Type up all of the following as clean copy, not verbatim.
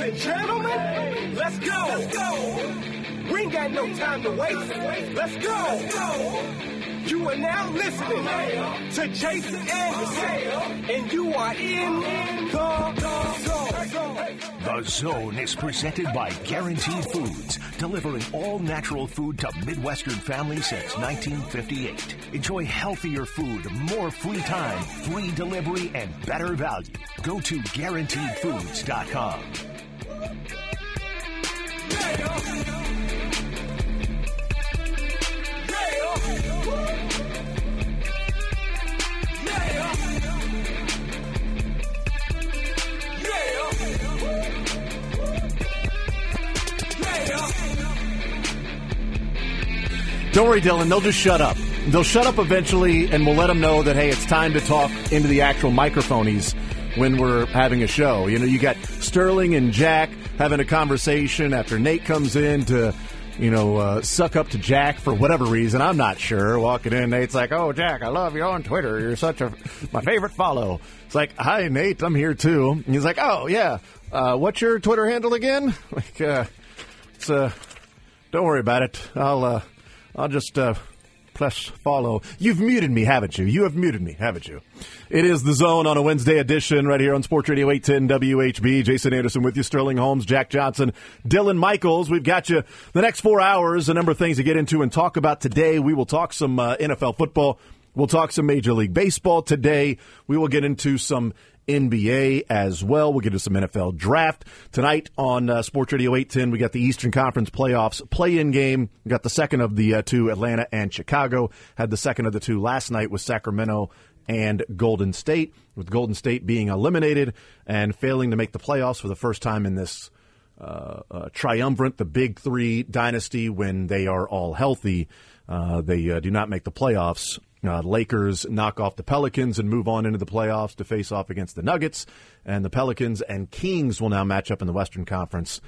and gentlemen, let's go. Let's go. We ain't got no time to waste. Let's go. You are now listening to Jason Anderson, and you are in the zone. The Zone is presented by Guaranteed Foods, delivering all natural food to Midwestern families since 1958. Enjoy healthier food, more free time, free delivery, and better value. Go to GuaranteedFoods.com. Don't worry, Dylan. They'll just shut up. They'll shut up eventually, and we'll let them know that, hey, it's time to talk into the actual microphonies when we're having a show. You know, you got Sterling and Jack having a conversation after Nate comes in to, suck up to Jack for whatever reason. I'm not sure. Walking in, Nate's like, oh, Jack, I love you on Twitter. You're my favorite follow. It's like, hi, Nate, I'm here too. And he's like, oh, yeah. What's your Twitter handle again? Don't worry about it. I'll just press follow. You've muted me, haven't you? You have muted me, haven't you? It is The Zone on a Wednesday edition right here on Sports Radio 810 WHB. Jason Anderson with you, Sterling Holmes, Jack Johnson, Dylan Michaels. We've got you the next 4 hours, a number of things to get into and talk about today. We will talk some NFL football. We'll talk some Major League Baseball today. We will get into some NBA as well. We'll get to some NFL draft. Tonight on Sports Radio 810, we got the Eastern Conference playoffs play-in game. We got the second of the two, Atlanta and Chicago. Had the second of the two last night with Sacramento and Golden State, with Golden State being eliminated and failing to make the playoffs for the first time in this triumvirate, the Big Three dynasty, when they are all healthy. They do not make the playoffs. Lakers knock off the Pelicans and move on into the playoffs to face off against the Nuggets. And the Pelicans and Kings will now match up in the Western Conference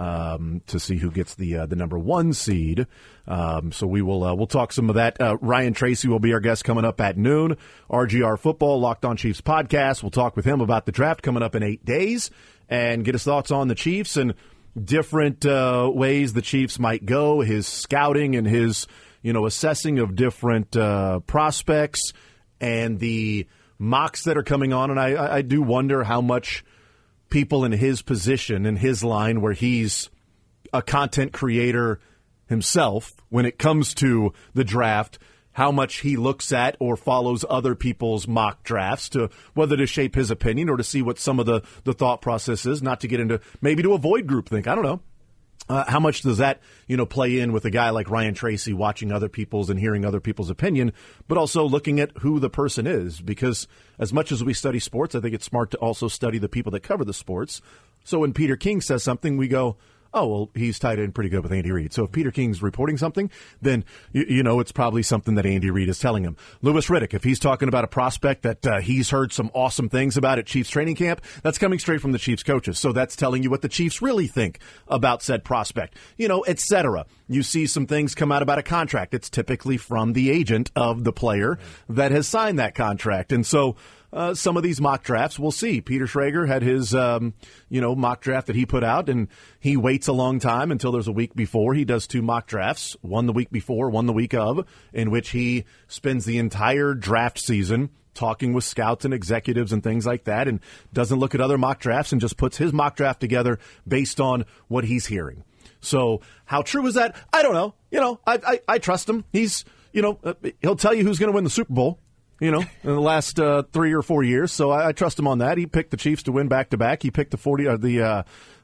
to see who gets the number one seed. So we'll talk some of that. Ryan Tracy will be our guest coming up at noon. RGR Football, Locked On Chiefs podcast. We'll talk with him about the draft coming up in 8 days and get his thoughts on the Chiefs and different ways the Chiefs might go, his scouting and his assessing of different prospects and the mocks that are coming on. And I do wonder how much people in his position, in his line, where he's a content creator himself, when it comes to the draft, how much he looks at or follows other people's mock drafts to whether to shape his opinion or to see what some of the thought process is, not to get into, maybe to avoid groupthink. I don't know. How much does that, play in with a guy like Ryan Tracy, watching other people's and hearing other people's opinion, but also looking at who the person is? Because as much as we study sports, I think it's smart to also study the people that cover the sports. So when Peter King says something, we go, oh, well, he's tied in pretty good with Andy Reid. So if Peter King's reporting something, then, it's probably something that Andy Reid is telling him. Louis Riddick, if he's talking about a prospect that he's heard some awesome things about at Chiefs training camp, that's coming straight from the Chiefs coaches. So that's telling you what the Chiefs really think about said prospect, et cetera. You see some things come out about a contract. It's typically from the agent of the player that has signed that contract. And so some of these mock drafts, we'll see. Peter Schrager had his, mock draft that he put out, and he waits a long time until there's a week before. He does 2 mock drafts, one the week before, one the week of, in which he spends the entire draft season talking with scouts and executives and things like that, and doesn't look at other mock drafts and just puts his mock draft together based on what he's hearing. So how true is that? I don't know. I trust him. He's, he'll tell you who's going to win the Super Bowl. In the last 3 or 4 years. So I trust him on that. He picked the Chiefs to win back-to-back. He picked the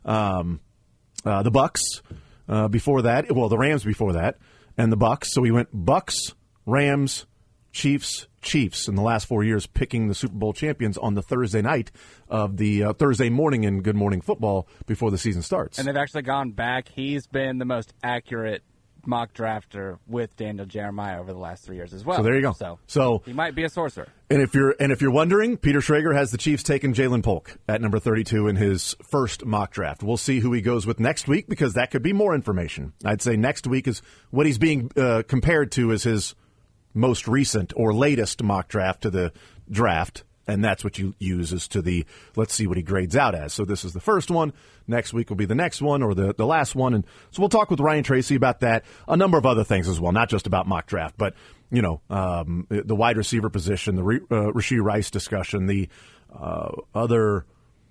Bucks before that. Well, the Rams before that, and the Bucks. So he went Bucks, Rams, Chiefs in the last 4 years, picking the Super Bowl champions on the Thursday night of the Thursday morning in Good Morning Football before the season starts. And they've actually gone back. He's been the most accurate mock drafter with Daniel Jeremiah over the last 3 years as well. So there you go. So he might be a sorcerer. And if you're wondering, Peter Schrager has the Chiefs taking Jalen Polk at number 32 in his first mock draft. We'll see who he goes with next week, because that could be more information. I'd say next week is what he's being compared to as his most recent or latest mock draft to the draft. And that's what you use as to the, let's see what he grades out as. So this is the first one. Next week will be the next one or the last one. And so we'll talk with Ryan Tracy about that. A number of other things as well, not just about mock draft, but, the wide receiver position, the Rashee Rice discussion, the other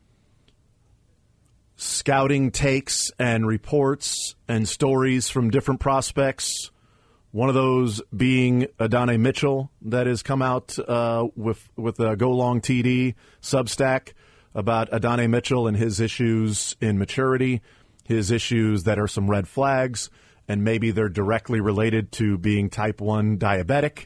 scouting takes and reports and stories from different prospects. One of those being Adonai Mitchell that has come out with a Go Long TD Substack about Adonai Mitchell and his issues in maturity, his issues that are some red flags, and maybe they're directly related to being type 1 diabetic,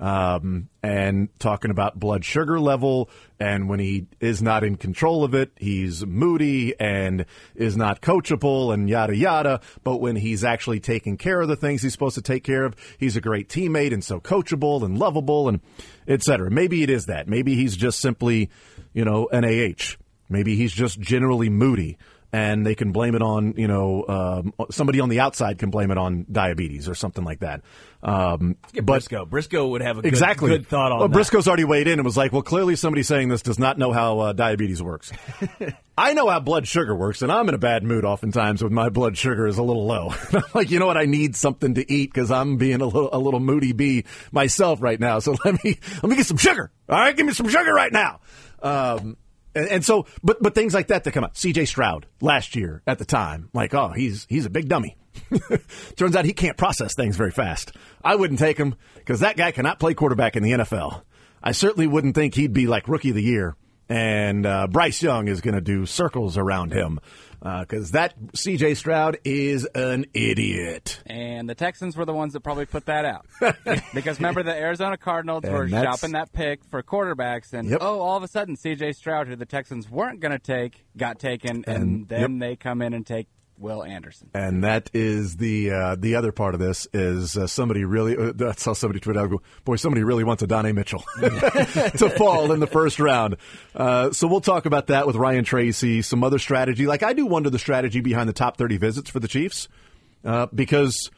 and talking about blood sugar level, and when he is not in control of it, he's moody and is not coachable and yada yada, but when he's actually taking care of the things he's supposed to take care of, he's a great teammate and so coachable and lovable and et cetera. Maybe it is that. Maybe he's just simply, an AH. Maybe he's just generally moody. And they can blame it on, somebody on the outside can blame it on diabetes or something like that. Briscoe would have a good thought on that. Briscoe's already weighed in and was like, well, clearly somebody saying this does not know how diabetes works. I know how blood sugar works, and I'm in a bad mood oftentimes when my blood sugar is a little low. I'm like, you know what? I need something to eat because I'm being a little moody bee myself right now. So let me get some sugar. All right, give me some sugar right now. And so, but things like that come out. C.J. Stroud last year at the time, like, oh, he's a big dummy. Turns out he can't process things very fast. I wouldn't take him because that guy cannot play quarterback in the NFL. I certainly wouldn't think he'd be like Rookie of the Year. And Bryce Young is going to do circles around him because that C.J. Stroud is an idiot. And the Texans were the ones that probably put that out. Because remember, the Arizona Cardinals were shopping that pick for quarterbacks, and all of a sudden C.J. Stroud, who the Texans weren't going to take, got taken, and then they come in and take Will Anderson. And that is the other part of this is somebody really, that's how somebody tweeted out, boy, somebody really wants Adonai Mitchell to fall in the first round. So we'll talk about that with Ryan Tracy, some other strategy. Like, I do wonder the strategy behind the top 30 visits for the Chiefs because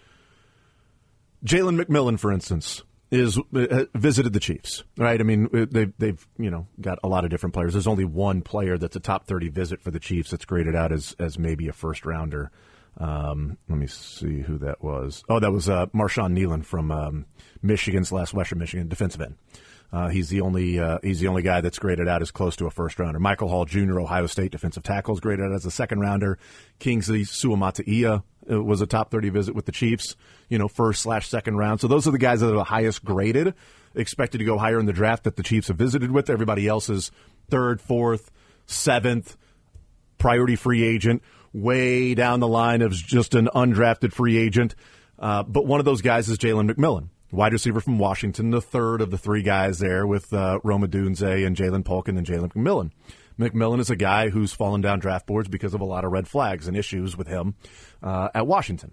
Jalen McMillan, for instance, visited the Chiefs, right? I mean, they've got a lot of different players. There's only one player that's a top 30 visit for the Chiefs that's graded out as maybe a first rounder. Let me see who that was. Oh, that was Marshawn Nealon from Western Michigan defensive end. He's the only guy that's graded out as close to a first rounder. Michael Hall Jr., Ohio State defensive tackle, is graded out as a second rounder. Kingsley Suamataia was a top 30 visit with the Chiefs, first/second round. So those are the guys that are the highest graded, expected to go higher in the draft that the Chiefs have visited with. Everybody else is third, fourth, seventh, priority free agent, way down the line of just an undrafted free agent. But one of those guys is Jalen McMillan, wide receiver from Washington, the third of the three guys there with Rome Odunze and Jalen Polk and then Jalen McMillan. McMillan is a guy who's fallen down draft boards because of a lot of red flags and issues with him at Washington.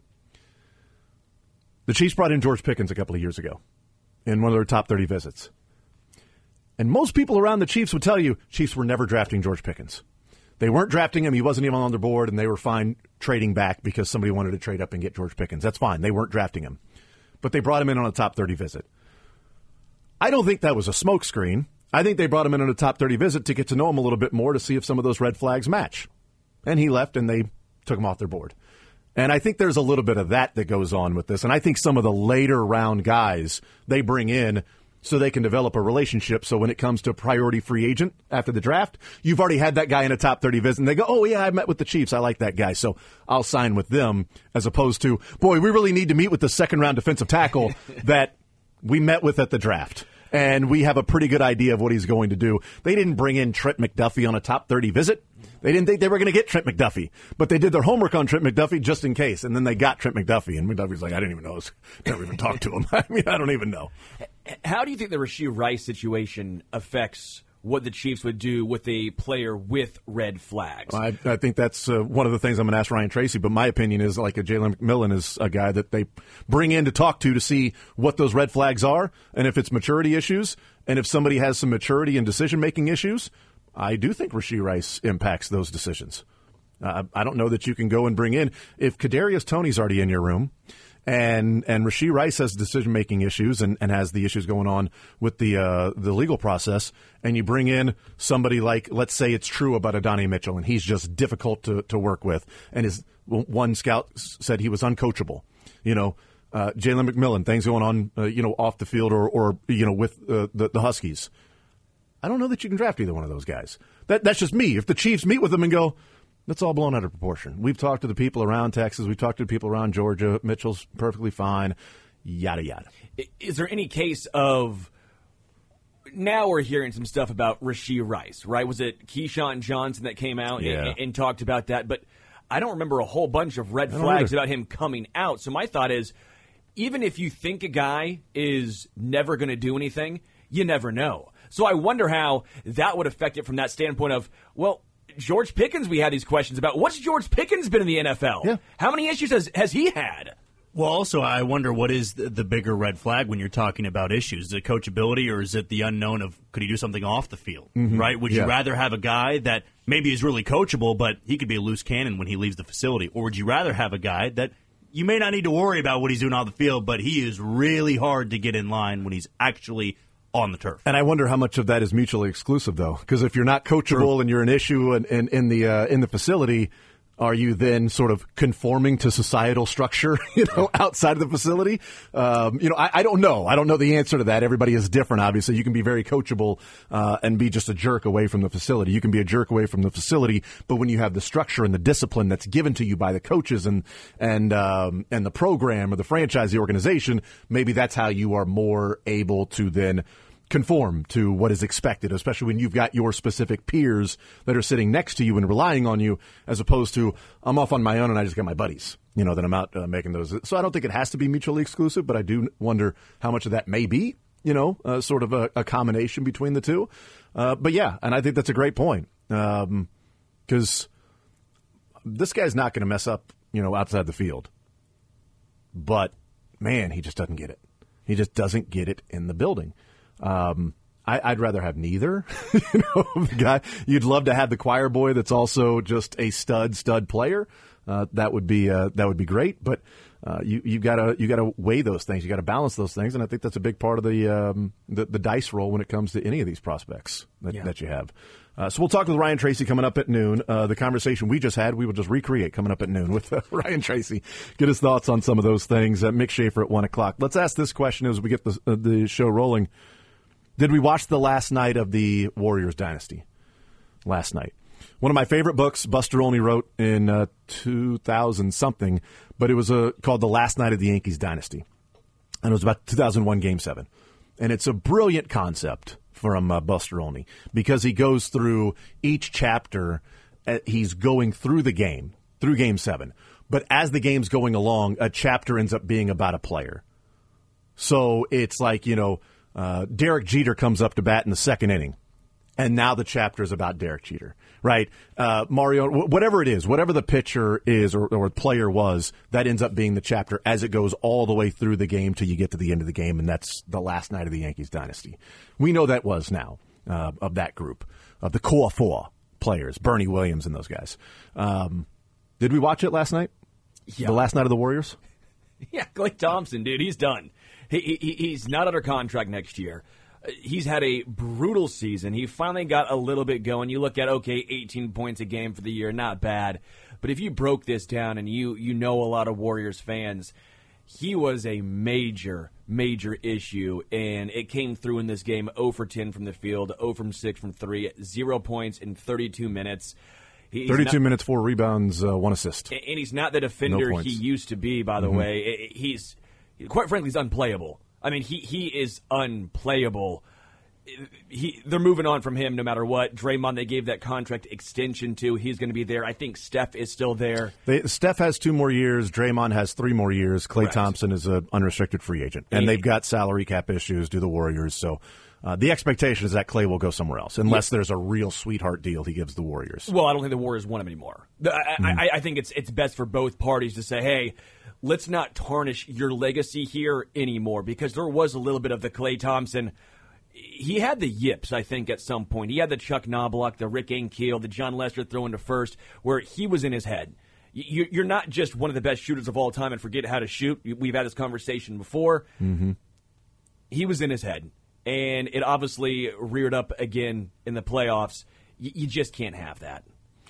The Chiefs brought in George Pickens a couple of years ago in one of their top 30 visits. And most people around the Chiefs would tell you Chiefs were never drafting George Pickens. They weren't drafting him. He wasn't even on their board, and they were fine trading back because somebody wanted to trade up and get George Pickens. That's fine. They weren't drafting him. But they brought him in on a top 30 visit. I don't think that was a smokescreen. I think they brought him in on a top 30 visit to get to know him a little bit more to see if some of those red flags match. And he left, and they took him off their board. And I think there's a little bit of that goes on with this. And I think some of the later round guys they bring in so they can develop a relationship. So when it comes to priority free agent after the draft, you've already had that guy in a top 30 visit. And they go, oh, yeah, I met with the Chiefs. I like that guy. So I'll sign with them, as opposed to, boy, we really need to meet with the second-round defensive tackle that we met with at the draft. And we have a pretty good idea of what he's going to do. They didn't bring in Trent McDuffie on a top 30 visit. They didn't think they were going to get Trent McDuffie. But they did their homework on Trent McDuffie just in case. And then they got Trent McDuffie. And McDuffie's like, I didn't even know. Never even talked to him. I mean, I don't even know. How do you think the Rashee Rice situation affects what the Chiefs would do with a player with red flags? I think that's one of the things I'm going to ask Ryan Tracy, but my opinion is like Jalen McMillan is a guy that they bring in to talk to see what those red flags are, and if it's maturity issues, and if somebody has some maturity and decision-making issues, I do think Rashee Rice impacts those decisions. I don't know that you can go and bring in, if Kadarius Toney's already in your room, And Rashee Rice has decision-making issues and has the issues going on with the legal process. And you bring in somebody like, let's say it's true about Adonai Mitchell, and he's just difficult to work with. And one scout said he was uncoachable. Jalen McMillan, things going on, off the field or with the Huskies. I don't know that you can draft either one of those guys. That's just me. If the Chiefs meet with them and go, that's all blown out of proportion. We've talked to the people around Texas. We've talked to the people around Georgia. Mitchell's perfectly fine, yada, yada. Is there any case of now we're hearing some stuff about Rashee Rice, right? Was it Keyshawn Johnson that came out and talked about that? But I don't remember a whole bunch of red flags about him coming out. So my thought is, even if you think a guy is never going to do anything, you never know. So I wonder how that would affect it from that standpoint of, well, George Pickens, we had these questions about. What's George Pickens been in the NFL? Yeah. How many issues has he had? Well, also, I wonder what is the bigger red flag when you're talking about issues. Is it coachability or is it the unknown of could he do something off the field, right? Would you rather have a guy that maybe is really coachable, but he could be a loose cannon when he leaves the facility? Or would you rather have a guy that you may not need to worry about what he's doing on the field, but he is really hard to get in line when he's actually on the turf? And I wonder how much of that is mutually exclusive, though, because if you're not coachable and you're an issue in the facility, are you then sort of conforming to societal structure, outside of the facility? I don't know. I don't know the answer to that. Everybody is different, obviously. You can be very coachable and be just a jerk away from the facility. You can be a jerk away from the facility, but when you have the structure and the discipline that's given to you by the coaches and the program or the franchise, the organization, maybe that's how you are more able to then conform to what is expected, especially when you've got your specific peers that are sitting next to you and relying on you, as opposed to I'm off on my own and I just got my buddies, that I'm out making those. So I don't think it has to be mutually exclusive, but I do wonder how much of that may be, sort of a combination between the two. But yeah, and I think that's a great point because this guy's not going to mess up, outside the field. But man, he just doesn't get it. He just doesn't get it in the building. I'd rather have neither. The guy you'd love to have the choir boy that's also just a stud player. That would be great. But you gotta weigh those things. You gotta balance those things, and I think that's a big part of the dice roll when it comes to any of these prospects that you have. So we'll talk with Ryan Tracy coming up at noon. The conversation we just had, we will just recreate coming up at noon with Ryan Tracy. Get his thoughts on some of those things. Mick Schaefer at 1 o'clock. Let's ask this question as we get the show rolling. Did we watch the last night of the Warriors dynasty? Last night. One of my favorite books, Buster Olney wrote in 2000-something, but it was called The Last Night of the Yankees Dynasty. And it was about 2001 Game 7. And it's a brilliant concept from Buster Olney because he goes through each chapter. He's going through the game, through Game 7. But as the game's going along, a chapter ends up being about a player. So it's like, Derek Jeter comes up to bat in the second inning, and now the chapter is about Derek Jeter, right? Mario, whatever it is, whatever the pitcher is or player was, that ends up being the chapter as it goes all the way through the game till you get to the end of the game, and that's the last night of the Yankees dynasty. We know that was now of that group, of the core four players, Bernie Williams and those guys. Did we watch it last night? Yeah. The last night of the Warriors? Yeah, Klay Thompson, dude, he's done. He's not under contract next year. He's had a brutal season. He finally got a little bit going. You look at, 18 points a game for the year, not bad. But if you broke this down and you know a lot of Warriors fans, he was a major issue, and it came through in this game. 0 for 10 from the field, 0 from 6 from 3, 0 points in 32 minutes. 32 minutes, 4 rebounds, 1 assist. And he's not the defender he used to be, by the way. He's, quite frankly, he's unplayable. I mean, he is unplayable. They're moving on from him no matter what. Draymond, they gave that contract extension to. He's going to be there. I think Steph is still there. Steph has 2 more years. Draymond has 3 more years. Klay Thompson is an unrestricted free agent. And they've got salary cap issues, do the Warriors. So the expectation is that Klay will go somewhere else, unless there's a real sweetheart deal he gives the Warriors. Well, I don't think the Warriors want him anymore. I think it's best for both parties to say, hey, let's not tarnish your legacy here anymore, because there was a little bit of the Klay Thompson. He had the yips, I think, at some point. He had the Chuck Knobloch, the Rick Ankiel, the John Lester throw into first, where he was in his head. you're not just one of the best shooters of all time and forget how to shoot. We've had this conversation before. Mm-hmm. He was in his head, and it obviously reared up again in the playoffs. You just can't have that.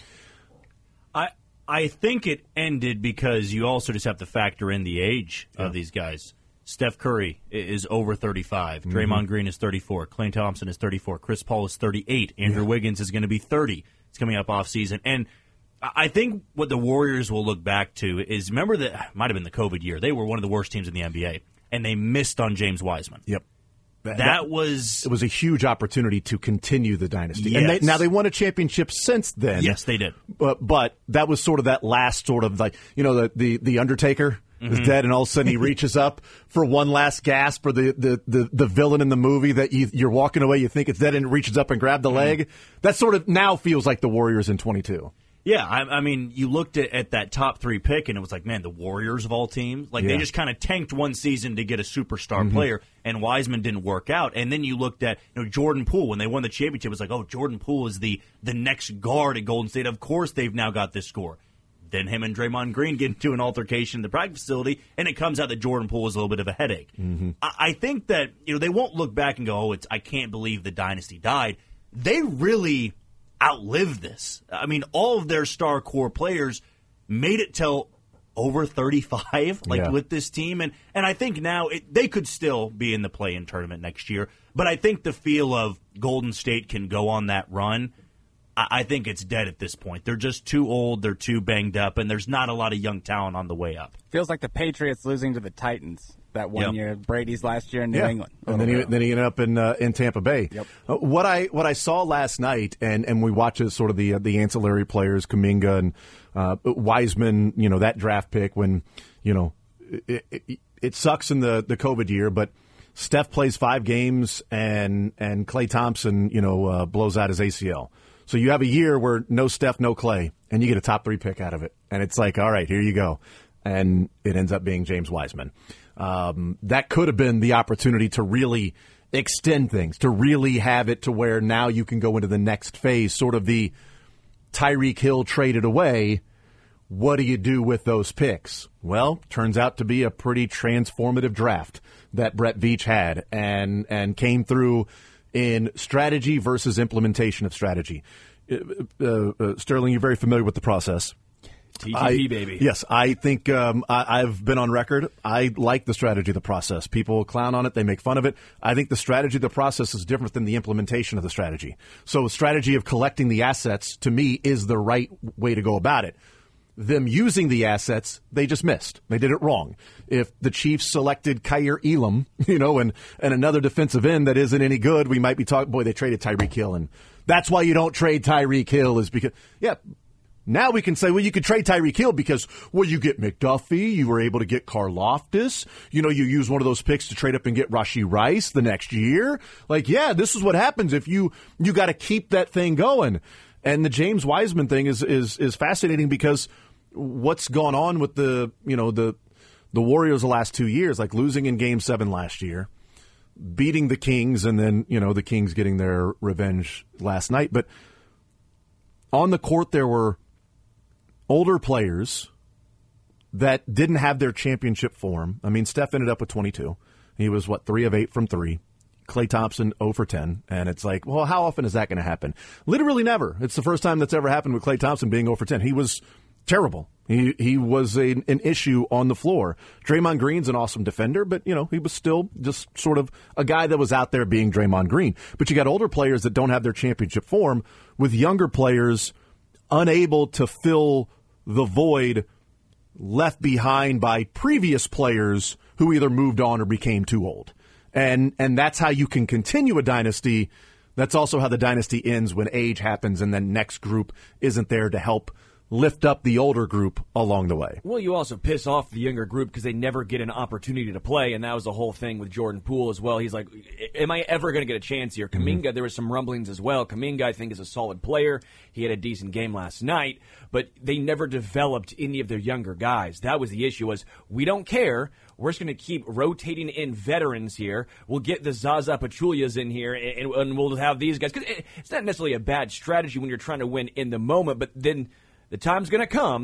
I think it ended because you also just have to factor in the age of these guys. Steph Curry is over 35. Mm-hmm. Draymond Green is 34. Klay Thompson is 34. Chris Paul is 38. Andrew Wiggins is going to be 30. It's coming up off season. And I think what the Warriors will look back to is, remember that might have been the COVID year. They were one of the worst teams in the NBA, and they missed on James Wiseman. Yep. It was a huge opportunity to continue the dynasty. Yes. And they won a championship since then. Yes, they did. But that was sort of that last sort of like, the Undertaker is dead, and all of a sudden he reaches up for one last gasp, or the villain in the movie that you're walking away, you think it's dead, and it reaches up and grab the leg. That sort of now feels like the Warriors in 22. Yeah, I mean, you looked at that top 3 pick, and it was like, man, the Warriors of all teams. They just kind of tanked one season to get a superstar player, and Wiseman didn't work out. And then you looked at Jordan Poole. When they won the championship, it was like, oh, Jordan Poole is the next guard at Golden State. Of course they've now got this score. Then him and Draymond Green get into an altercation in the practice facility, and it comes out that Jordan Poole is a little bit of a headache. Mm-hmm. I think that they won't look back and go, oh, I can't believe the dynasty died. They really outlived this. I mean, all of their star core players made it till over 35, with this team. And I think now they could still be in the play-in tournament next year. But I think the feel of Golden State can go on that run, I think it's dead at this point. They're just too old, they're too banged up, and there's not a lot of young talent on the way up. Feels like the Patriots losing to the Titans that one year. Brady's last year in New England. And then he ended up in Tampa Bay. Yep. What I saw last night, and we watched it, sort of the ancillary players, Kuminga and Wiseman, that draft pick when, it sucks in the COVID year, but Steph plays 5 games and Klay Thompson, blows out his ACL. So you have a year where no Steph, no Klay, and you get a top 3 pick out of it. And it's like, all right, here you go. And it ends up being James Wiseman. That could have been the opportunity to really extend things, to really have it to where now you can go into the next phase, sort of the Tyreek Hill traded away. What do you do with those picks? Well, turns out to be a pretty transformative draft that Brett Veach had and came through in strategy versus implementation of strategy. Sterling, you're very familiar with the process. TGP, baby. Yes, I think I've been on record. I like the strategy of the process. People clown on it. They make fun of it. I think the strategy of the process is different than the implementation of the strategy. So a strategy of collecting the assets, to me, is the right way to go about it. Them using the assets, they just missed. They did it wrong. If the Chiefs selected Kaiir Elam, and another defensive end that isn't any good, we might be talking, boy, they traded Tyreek Hill, and that's why you don't trade Tyreek Hill, is because, now we can say, well, you could trade Tyreek Hill because, you get McDuffie, you were able to get Karlaftis, you use one of those picks to trade up and get Rashee Rice the next year. This is what happens if you got to keep that thing going. And the James Wiseman thing is fascinating because what's gone on with the Warriors the last 2 years, like losing in Game 7 last year, beating the Kings, and then, the Kings getting their revenge last night. But on the court, there were older players that didn't have their championship form. I mean, Steph ended up with 22. He was, 3 of 8 from 3. Klay Thompson 0 for 10. And it's like, well, how often is that going to happen? Literally never. It's the first time that's ever happened with Klay Thompson being 0 for 10. He was terrible. He was an issue on the floor. Draymond Green's an awesome defender, but, he was still just sort of a guy that was out there being Draymond Green. But you got older players that don't have their championship form, with younger players unable to fill the void left behind by previous players who either moved on or became too old. And that's how you can continue a dynasty. That's also how the dynasty ends, when age happens and then next group isn't there to help lift up the older group along the way. Well, you also piss off the younger group because they never get an opportunity to play, and that was the whole thing with Jordan Poole as well. He's like, am I ever going to get a chance here? Kuminga, there was some rumblings as well. Kuminga, I think, is a solid player. He had a decent game last night, but they never developed any of their younger guys. That was the issue, was we don't care. We're just going to keep rotating in veterans here. We'll get the Zaza Pachulias in here, and we'll have these guys. Because it's not necessarily a bad strategy when you're trying to win in the moment, but then the time's going to come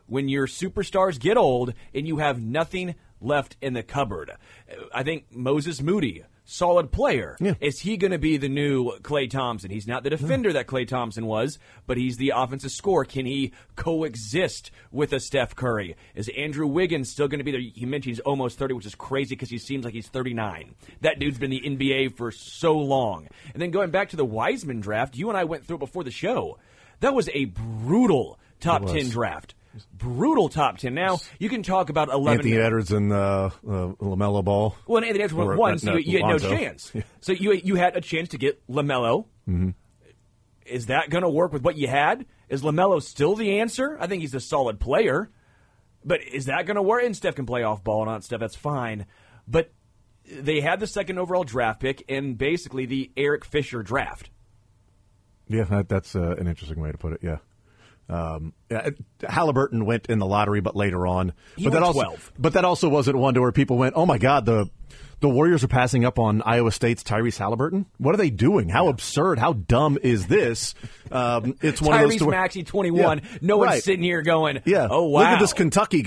when your superstars get old and you have nothing left in the cupboard. I think Moses Moody, solid player. Yeah. Is he going to be the new Klay Thompson? He's not the defender that Klay Thompson was, but he's the offensive scorer. Can he coexist with a Steph Curry? Is Andrew Wiggins still going to be there? You mentioned he's almost 30, which is crazy because he seems like he's 39. That dude's been in the NBA for so long. And then going back to the Wiseman draft, you and I went through it before the show. That was a brutal top 10 draft. Brutal top 10. Now, you can talk about 11. Anthony Edwards and LaMelo Ball. Well, and Anthony Edwards went one, so you had no chance. Yeah. So you had a chance to get LaMelo. Mm-hmm. Is that going to work with what you had? Is LaMelo still the answer? I think he's a solid player. But is that going to work? And Steph can play off ball and all that stuff. That's fine. But they had the second overall draft pick in basically the Eric Fisher draft. Yeah, that's an interesting way to put it, yeah. Halliburton went in the lottery, but later on. But that also wasn't one to where people went, oh my God, the Warriors are passing up on Iowa State's Tyrese Halliburton. What are they doing? How absurd? How dumb is this? It's one Tyrese of those Maxey, 21. Yeah, no one's sitting here going, oh wow, look at this Kentucky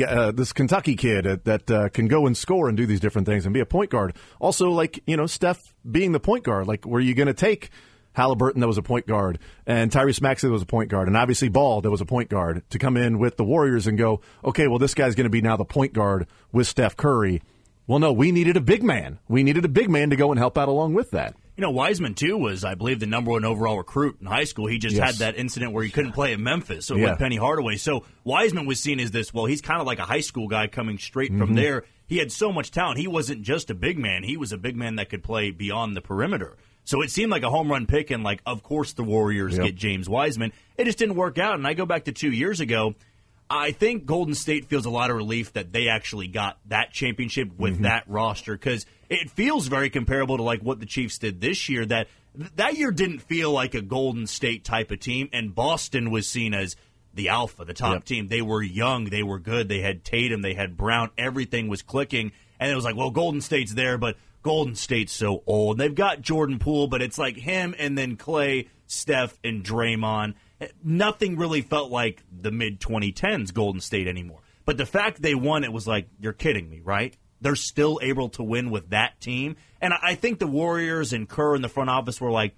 kid that can go and score and do these different things and be a point guard. Also, like Steph being the point guard. Like, were you going to take Halliburton, that was a point guard, and Tyrese Maxey, that was a point guard, and obviously Ball, that was a point guard, to come in with the Warriors and go, okay, well, this guy's going to be now the point guard with Steph Curry. Well, no, we needed a big man. We needed a big man to go and help out along with that. Wiseman, too, was, I believe, the number 1 overall recruit in high school. He just had that incident where he couldn't play at Memphis with Penny Hardaway. So Wiseman was seen as this, well, he's kind of like a high school guy coming straight from there. He had so much talent. He wasn't just a big man. He was a big man that could play beyond the perimeter. So it seemed like a home run pick, and of course the Warriors get James Wiseman. It just didn't work out, and I go back to 2 years ago. I think Golden State feels a lot of relief that they actually got that championship with that roster, because it feels very comparable to what the Chiefs did this year. That year didn't feel like a Golden State type of team, and Boston was seen as the alpha, the top team. They were young, they were good, they had Tatum, they had Brown, everything was clicking, and it was like, well, Golden State's there, but Golden State's so old. They've got Jordan Poole, but it's like him and then Clay, Steph, and Draymond. Nothing really felt like the mid-2010s Golden State anymore. But the fact they won, it was like, you're kidding me, right? They're still able to win with that team. And I think the Warriors and Kerr in the front office were like,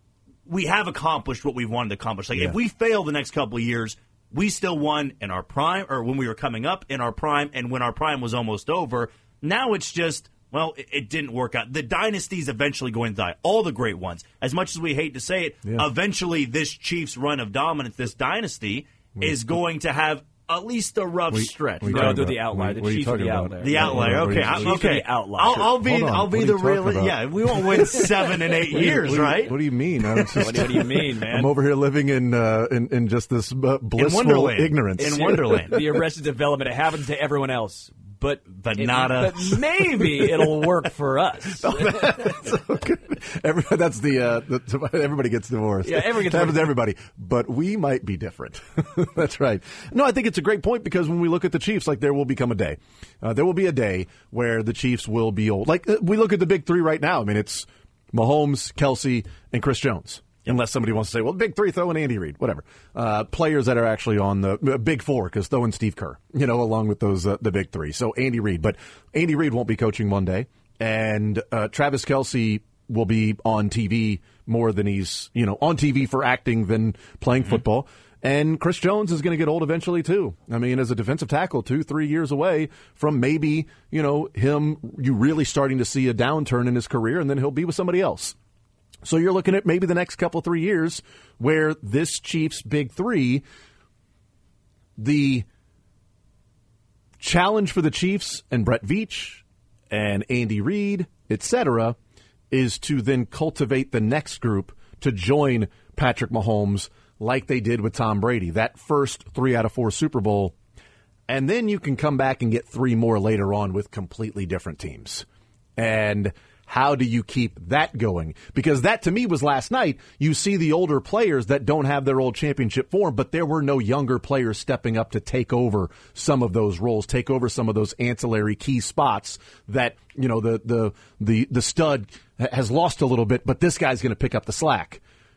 we have accomplished what we wanted to accomplish. If we fail the next couple of years, we still won in our prime, or when we were coming up in our prime, and when our prime was almost over. Now it's just, well, it didn't work out. The dynasty's eventually going to die. All the great ones. As much as we hate to say it, eventually this Chiefs run of dominance, this dynasty, is going to have at least a rough stretch. No, they're the outlier. The Chiefs are the outlier. The outlier. Okay. The outlier. I'll be the real. Yeah, we won't win 7 and 8 years, right? What do you mean? What do you mean, man? I'm over here living in just this blissful ignorance. In Wonderland. The Arrested Development. It happens to everyone else. But maybe it'll work for us. That's everybody gets divorced. Yeah, it happens to everybody. But we might be different. That's right. No, I think it's a great point, because when we look at the Chiefs, there will become a day. There will be a day where the Chiefs will be old. We look at the big three right now. I mean, it's Mahomes, Kelsey, and Chris Jones. Unless somebody wants to say, well, big three, throw in Andy Reid, whatever. Players that are actually on the big four, because throw in Steve Kerr, along with those the big three. So Andy Reid. But Andy Reid won't be coaching one day. And Travis Kelce will be on TV more than he's, on TV for acting than playing football. And Chris Jones is going to get old eventually, too. I mean, as a defensive tackle, 2-3 years away from maybe, him, you really starting to see a downturn in his career, and then he'll be with somebody else. So you're looking at maybe the next couple, 3 years where this Chiefs big three, the challenge for the Chiefs and Brett Veach and Andy Reid, etc., is to then cultivate the next group to join Patrick Mahomes like they did with Tom Brady, that first 3 out of 4 Super Bowl. And then you can come back and get 3 more later on with completely different teams. And how do you keep that going? Because that, to me, was last night. You see the older players that don't have their old championship form, but there were no younger players stepping up to take over some of those roles, take over some of those ancillary key spots that, the stud has lost a little bit, but this guy's going to pick up the slack.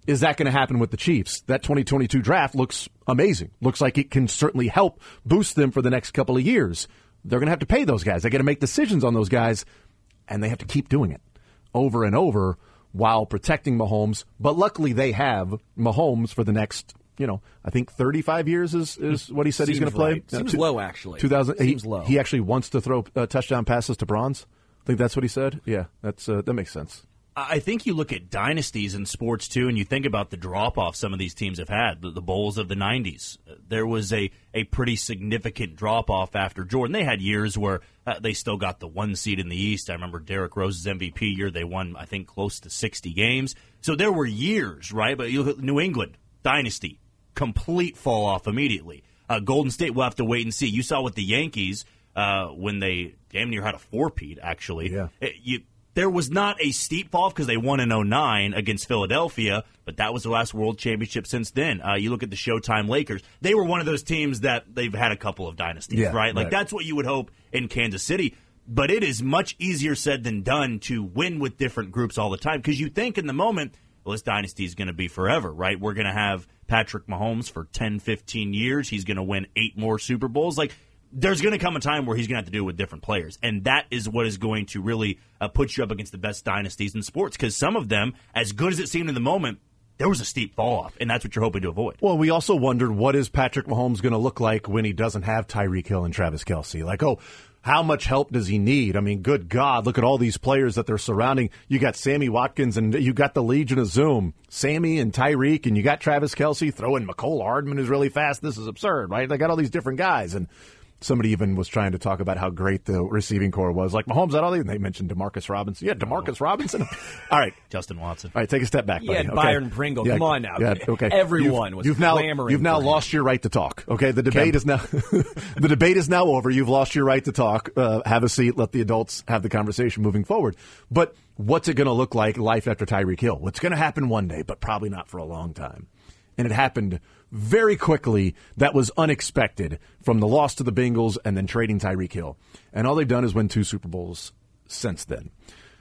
is that going to happen with the Chiefs? That 2022 draft looks amazing. Looks like it can certainly help boost them for the next couple of years. They're going to have to pay those guys. They got to make decisions on those guys, and they have to keep doing it over and over while protecting Mahomes. But luckily they have Mahomes for the next, I think 35 years is what he said he's going to play. Right. Seems low, actually. 2000. Seems low. He actually wants to throw touchdown passes to bronze. I think that's what he said. Yeah, that makes sense. I think you look at dynasties in sports, too, and you think about the drop-off some of these teams have had, the Bulls of the 90s. There was a pretty significant drop-off after Jordan. They had years where they still got the 1 seed in the East. I remember Derrick Rose's MVP year. They won, I think, close to 60 games. So there were years, right? But you look at New England, dynasty, complete fall-off immediately. Golden State, we'll have to wait and see. You saw with the Yankees when they damn near had a 4-peat, actually. Yeah. There was not a steep fall because they won in 2009 against Philadelphia, but that was the last World Championship since then. You look at the Showtime Lakers. They were one of those teams that they've had a couple of dynasties, right? Like, that's what you would hope in Kansas City. But it is much easier said than done to win with different groups all the time because you think in the moment, well, this dynasty is going to be forever, right? We're going to have Patrick Mahomes for 10, 15 years. He's going to win 8 more Super Bowls. Like, there's going to come a time where he's going to have to do it with different players. And that is what is going to really put you up against the best dynasties in sports. Because some of them, as good as it seemed in the moment, there was a steep fall-off. And that's what you're hoping to avoid. Well, we also wondered, what is Patrick Mahomes going to look like when he doesn't have Tyreek Hill and Travis Kelce? Like, how much help does he need? I mean, good God, look at all these players that they're surrounding. You got Sammy Watkins, and you got the Legion of Zoom. Sammy and Tyreek, and you got Travis Kelce. Throw in Mecole Hardman, who's really fast. This is absurd, right? They got all these different guys. And somebody even was trying to talk about how great the receiving core was. Like, Mahomes had all these, and they mentioned DeMarcus Robinson. Yeah, DeMarcus Robinson. All right. Justin Watson. All right, take a step back, buddy. Yeah, Byron Pringle. Yeah, come on now. Yeah, okay. Everyone was clamoring. You've now lost your right to talk. Okay, the debate is now the debate is now over. You've lost your right to talk. Have a seat. Let the adults have the conversation moving forward. But what's it going to look like life after Tyreek Hill? What's going to happen one day, but probably not for a long time. And it happened very quickly. That was unexpected from the loss to the Bengals and then trading Tyreek Hill. And all they've done is win 2 Super Bowls since then.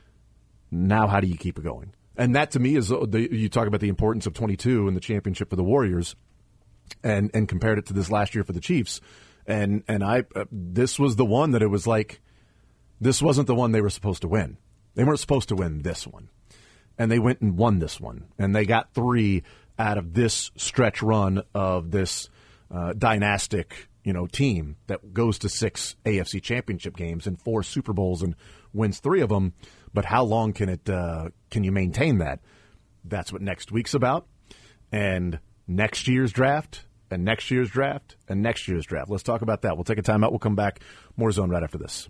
Now, how do you keep it going? And that, to me, is you talk about the importance of 22 and the championship for the Warriors and compared it to this last year for the Chiefs. And this was the one that it was like, this wasn't the one they were supposed to win. They weren't supposed to win this one. And they went and won this one. And they got 3 out of this stretch run of this dynastic, team that goes to 6 AFC championship games and 4 Super Bowls and wins 3 of them. But how long can you maintain that? That's what next week's about. And next year's draft, and next year's draft, and next year's draft. Let's talk about that. We'll take a timeout. We'll come back. More Zone right after this.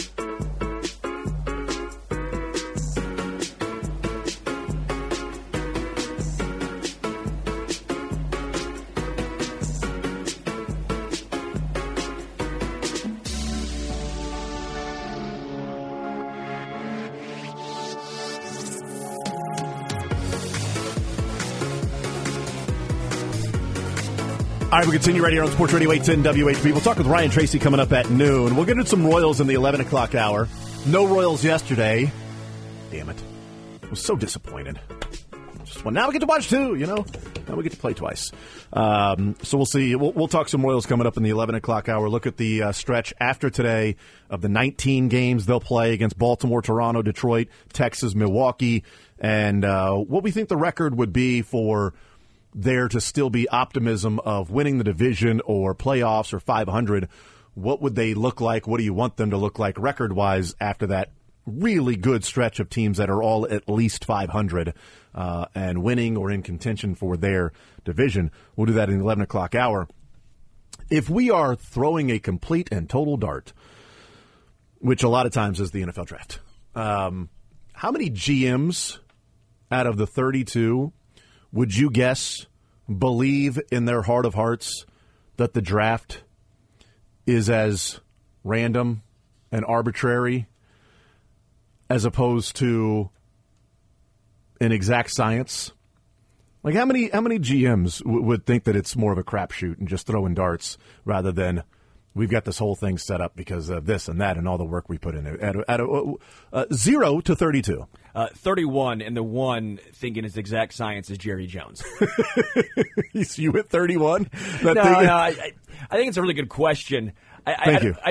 All right, we continue right here on Sports Radio 810 WHB. We'll talk with Ryan Tracy coming up at noon. We'll get into some Royals in the 11 o'clock hour. No Royals yesterday. Damn it. I was so disappointed. Now we get to watch 2, Now we get to play twice. So we'll see. We'll talk some Royals coming up in the 11 o'clock hour. Look at the stretch after today of the 19 games they'll play against Baltimore, Toronto, Detroit, Texas, Milwaukee, and what we think the record would be for there to still be optimism of winning the division or playoffs or 500. What would they look like? What do you want them to look like record-wise after that really good stretch of teams that are all at least 500 and winning or in contention for their division? We'll do that in the 11 o'clock hour. If we are throwing a complete and total dart, which a lot of times is the NFL draft, how many GMs out of the 32 would you guess believe in their heart of hearts that the draft is as random and arbitrary as opposed to an exact science? Like, how many GMs would think that it's more of a crapshoot and just throwing darts rather than We've got this whole thing set up because of this and that and all the work we put in it. At 0 to 32. 31, and the one thinking is exact science is Jerry Jones. You at 31? I think it's a really good question. Thank you.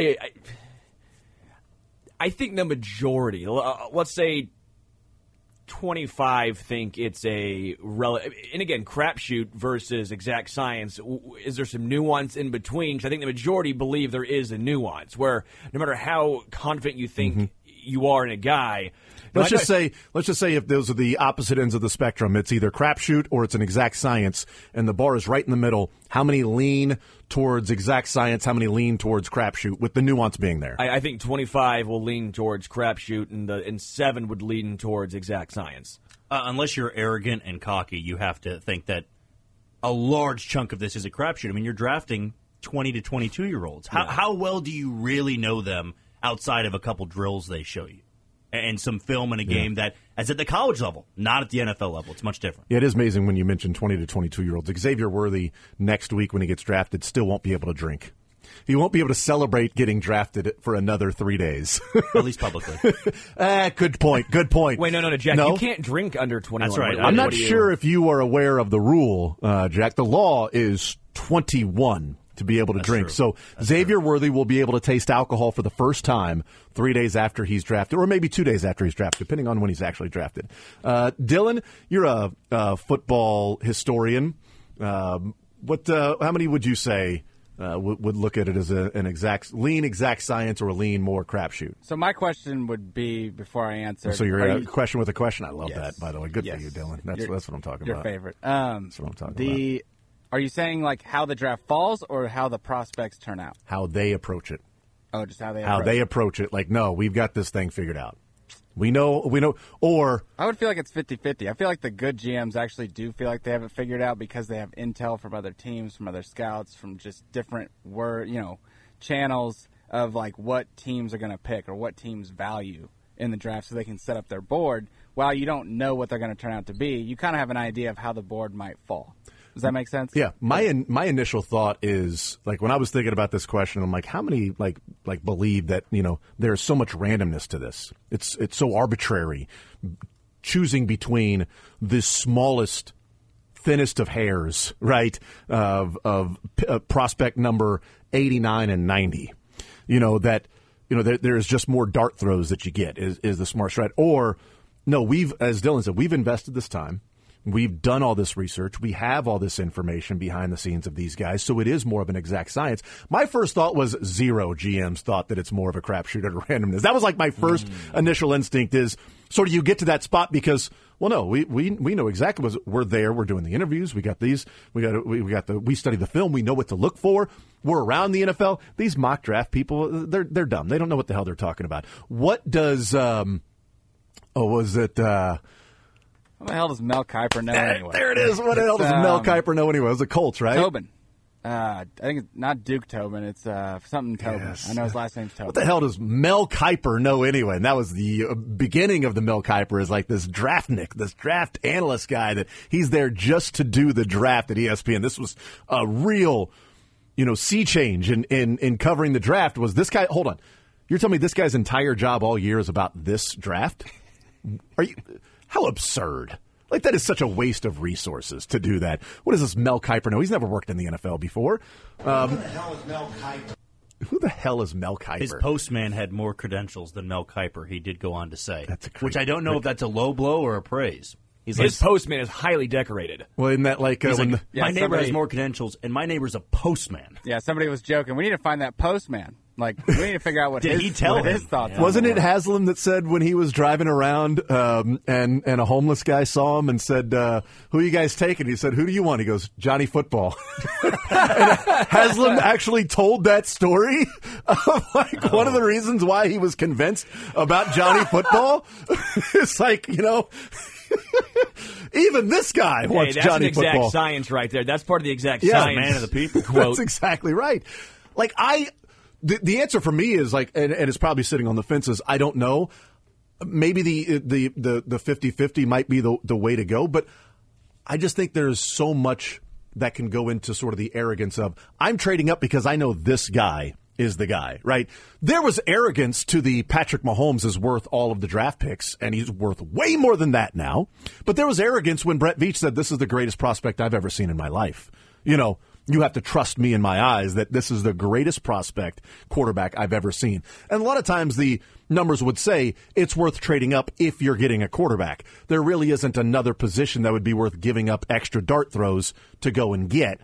I think the majority, let's say 25, think it's a and again, crapshoot versus exact science. Is there some nuance in between? Because I think the majority believe there is a nuance where no matter how confident you think you are in a guy. Let's just say if those are the opposite ends of the spectrum, it's either crapshoot or it's an exact science, and the bar is right in the middle. How many lean towards exact science? How many lean towards crapshoot? With the nuance being there, I think 25 will lean towards crapshoot, and 7 would lean towards exact science. Unless you're arrogant and cocky, you have to think that a large chunk of this is a crapshoot. I mean, you're drafting 20 to 22-year-olds. How well do you really know them outside of a couple drills they show you? And some film in a game that is at the college level, not at the NFL level. It's much different. Yeah, it is amazing when you mention 20 to 22-year-olds. Xavier Worthy, next week when he gets drafted, still won't be able to drink. He won't be able to celebrate getting drafted for another 3 days. At least publicly. Good point. Wait, no, Jack. No? You can't drink under 21. That's right. I'm not sure if you are aware of the rule, Jack. The law is 21 to be able to drink. True. So Xavier Worthy will be able to taste alcohol for the first time 3 days after he's drafted, or maybe 2 days after he's drafted, depending on when he's actually drafted. Dylan, you're a football historian. How many would you say would look at it as an exact science or a lean more crapshoot? So my question would be, before I answer. So you're a question with a question. I love that, by the way. Good for you, Dylan. That's what I'm talking about. Your favorite. That's what I'm talking about. Are you saying like how the draft falls or how the prospects turn out? How they approach it. Oh, just how they approach it. Like, no, we've got this thing figured out. We know, or... I would feel like it's 50-50. I feel like the good GMs actually do feel like they have it figured out because they have intel from other teams, from other scouts, from just different channels of like what teams are going to pick or what teams value in the draft so they can set up their board. While you don't know what they're going to turn out to be, you kind of have an idea of how the board might fall. Does that make sense? Yeah. My initial thought is, like, when I was thinking about this question, I'm like, how many like believe that, there's so much randomness to this? It's so arbitrary, choosing between the smallest, thinnest of hairs, right, of prospect number 89 and 90. There's just more dart throws that you get is the smart strat. Or, no, as Dylan said, we've invested this time. We've done all this research. We have all this information behind the scenes of these guys, so it is more of an exact science. My first thought was 0 GMs thought that it's more of a crapshoot or randomness. That was like my first initial instinct is sort of you get to that spot because, well, no, we know exactly what we're there. We're doing the interviews. We got these. We study the film. We know what to look for. We're around the NFL. These mock draft people, they're dumb. They don't know what the hell they're talking about. What does What the hell does Mel Kiper know anyway? There it is. What the hell does Mel Kiper know anyway? It was the Colts, right? Tobin. I think it's not Duke Tobin. It's something Tobin. Yes. I know his last name's Tobin. What the hell does Mel Kiper know anyway? And that was the beginning of the Mel Kiper is like this draft analyst guy that he's there just to do the draft at ESPN. This was a real, sea change in covering the draft. Was this guy? Hold on. You're telling me this guy's entire job all year is about this draft? Are you? How absurd. Like, that is such a waste of resources to do that. What does this Mel Kiper know? He's never worked in the NFL before. Who the hell is Mel Kiper? Who the hell is Mel Kiper? His postman had more credentials than Mel Kiper, he did go on to say. Which I don't know if that's a low blow or a praise. His postman is highly decorrated. Well, isn't that like... my neighbor has more credentials, and my neighbor's a postman. Yeah, somebody was joking. We need to find that postman. Like, we need to figure out what his thoughts are. Wasn't it Haslam that said when he was driving around and a homeless guy saw him and said, who are you guys taking? He said, who do you want? He goes, Johnny Football. And Haslam actually told that story of one of the reasons why he was convinced about Johnny Football. It's like, even this guy wants Johnny Football. That's an exact science right there. That's part of the exact science. Man of the people quote. That's exactly right. Like, The answer for me is like, and it's probably sitting on the fences. I don't know. Maybe the 50-50 might be the way to go, but I just think there's so much that can go into sort of the arrogance of I'm trading up because I know this guy is the guy, right? There was arrogance to the Patrick Mahomes is worth all of the draft picks, and he's worth way more than that now. But there was arrogance when Brett Veach said, this is the greatest prospect I've ever seen in my life. You have to trust me in my eyes that this is the greatest prospect quarterback I've ever seen. And a lot of times the numbers would say it's worth trading up if you're getting a quarterback. There really isn't another position that would be worth giving up extra dart throws to go and get.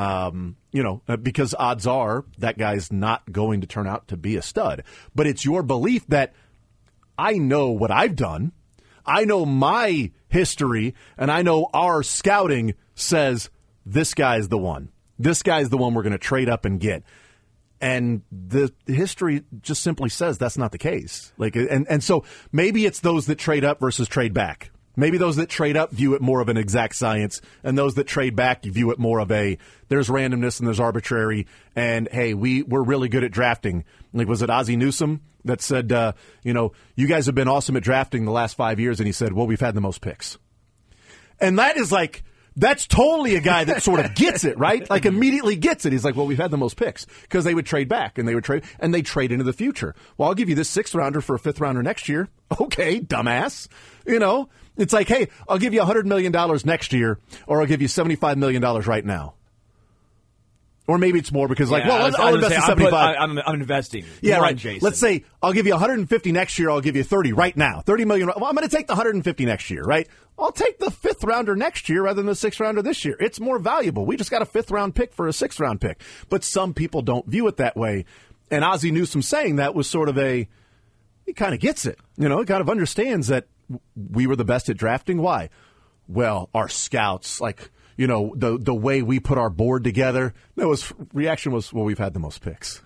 Because odds are that guy's not going to turn out to be a stud. But it's your belief that I know what I've done, I know my history, and I know our scouting says this guy's the one. This guy's the one we're going to trade up and get. And the history just simply says that's not the case. And so maybe it's those that trade up versus trade back. Maybe those that trade up view it more of an exact science, and those that trade back view it more of there's randomness and there's arbitrary, and hey, we're really good at drafting. Was it Ozzie Newsome that said, you guys have been awesome at drafting the last 5 years, and he said, well, we've had the most picks. And that is that's totally a guy that sort of gets it, right? Immediately gets it. He's like, well, we've had the most picks because they would trade back and they trade into the future. Well, I'll give you this 6th rounder for a 5th rounder next year. Okay, dumbass. It's like, hey, I'll give you $100 million next year, or I'll give you $75 million right now. Or maybe it's more because, I'll invest in 75. I'm investing. Yeah, right. Jason. Let's say I'll give you 150 next year. I'll give you 30 right now. 30 million. Well, I'm going to take the 150 next year, right? I'll take the 5th rounder next year rather than the 6th rounder this year. It's more valuable. We just got a 5th round pick for a 6th round pick. But some people don't view it that way. And Ozzie Newsome saying that was sort of he kind of gets it. He kind of understands that we were the best at drafting. Why? Well, our scouts, the way we put our board together, reaction was, well, we've had the most picks.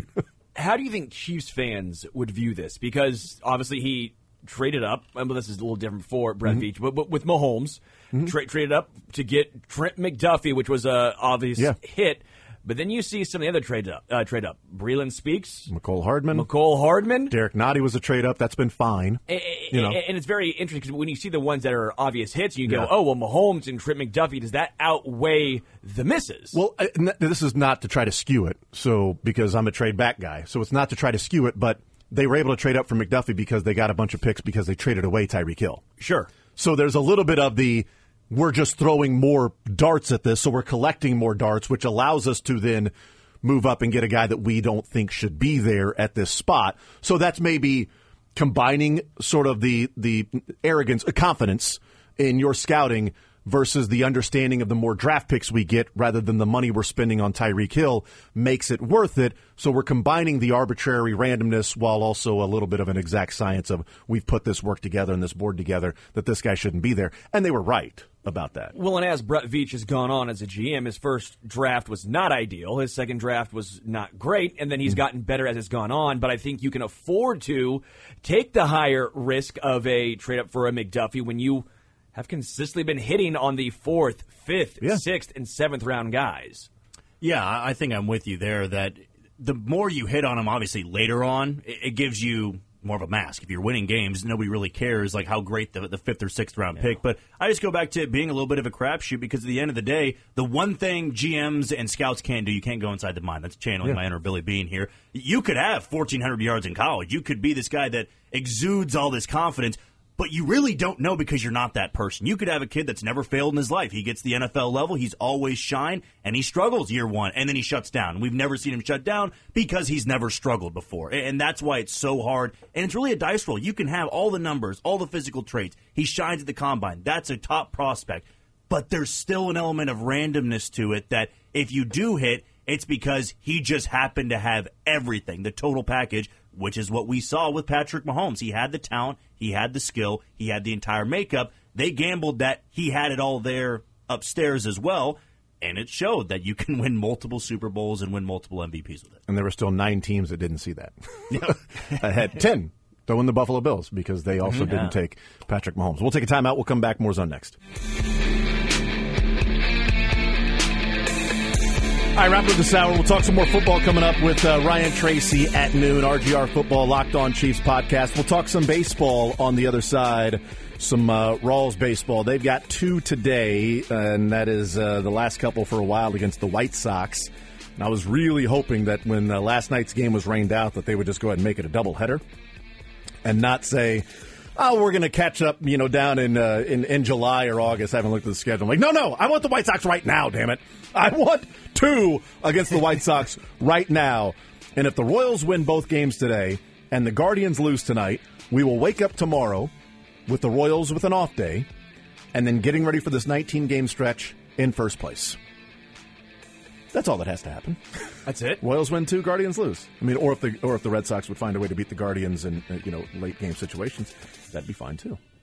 How do you think Chiefs fans would view this? Because obviously he traded up. Well, this is a little different for Brett Veach, but with Mahomes, traded up to get Trent McDuffie, which was a obvious hit. But then you see some of the other trade up. Breeland Speaks. McCole Hardman. Derek Nottie was a trade up. That's been fine. And it's very interesting because when you see the ones that are obvious hits, you go, oh, well, Mahomes and Trent McDuffie, does that outweigh the misses? Well, this is not to try to skew it, because I'm a trade back guy. So it's not to try to skew it, but they were able to trade up for McDuffie because they got a bunch of picks because they traded away Tyreek Hill. Sure. So there's a little bit of we're just throwing more darts at this, so we're collecting more darts, which allows us to then move up and get a guy that we don't think should be there at this spot. So that's maybe combining sort of the arrogance, confidence in your scouting versus the understanding of the more draft picks we get rather than the money we're spending on Tyreek Hill makes it worth it. So we're combining the arbitrary randomness while also a little bit of an exact science of we've put this work together and this board together that this guy shouldn't be there. And they were right about that. Well, and as Brett Veach has gone on as a GM, his first draft was not ideal. His second draft was not great, and then he's gotten better as it's gone on. But I think you can afford to take the higher risk of a trade-up for a McDuffie when you have consistently been hitting on the 4th, 5th, 6th, and 7th round guys. Yeah, I think I'm with you there that the more you hit on them, obviously, later on, it gives you more of a mask. If you're winning games, nobody really cares how great the 5th or 6th round pick. But I just go back to it being a little bit of a crapshoot because at the end of the day, the one thing GMs and scouts can't do, you can't go inside the mind. That's channeling my inner Billy Bean here. You could have 1,400 yards in college. You could be this guy that exudes all this confidence, but you really don't know because you're not that person. You could have a kid that's never failed in his life. He gets the NFL level. He's always shine, and he struggles year one, and then he shuts down. We've never seen him shut down because he's never struggled before, and that's why it's so hard. And it's really a dice roll. You can have all the numbers, all the physical traits. He shines at the combine. That's a top prospect. But there's still an element of randomness to it that if you do hit, it's because he just happened to have everything, the total package, which is what we saw with Patrick Mahomes. He had the talent, he had the skill, he had the entire makeup. They gambled that he had it all there upstairs as well, and it showed that you can win multiple Super Bowls and win multiple MVPs with it. And there were still 9 teams that didn't see that. I had 10 to win the Buffalo Bills because they also didn't take Patrick Mahomes. We'll take a timeout. We'll come back. More Zone next. All right, wrap up this hour. We'll talk some more football coming up with Ryan Tracy at noon. RGR Football, Locked On Chiefs podcast. We'll talk some baseball on the other side, some Rawls baseball. They've got 2 today, and that is the last couple for a while against the White Sox. And I was really hoping that when last night's game was rained out that they would just go ahead and make it a doubleheader and not say, oh, we're going to catch up, down in July or August. I haven't looked at the schedule. I'm like, no, I want the White Sox right now, damn it. I want 2 against the White Sox right now. And if the Royals win both games today and the Guardians lose tonight, we will wake up tomorrow with the Royals with an off day and then getting ready for this 19-game stretch in first place. That's all that has to happen. That's it. Royals win 2, Guardians lose. I mean, or if the Red Sox would find a way to beat the Guardians in late game situations, that'd be fine too.